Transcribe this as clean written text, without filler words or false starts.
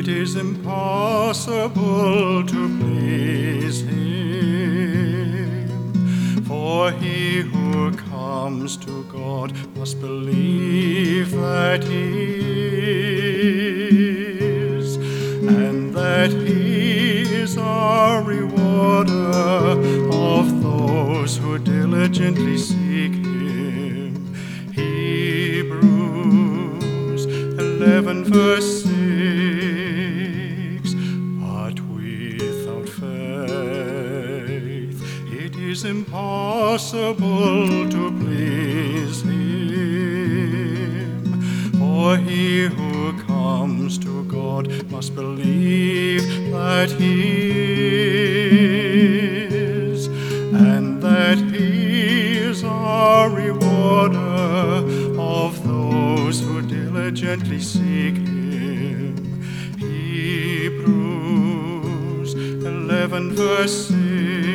is impossible to please Him, for he who comes to God must believe that He is, and that He is a rewarder of those who diligently seek Him. Hebrews 11 verse 6. But without faith it is impossible to please Him, for he who comes to God must believe that He is, and that He is a rewarder of those who diligently seek Him. Hebrews 11 verse 6.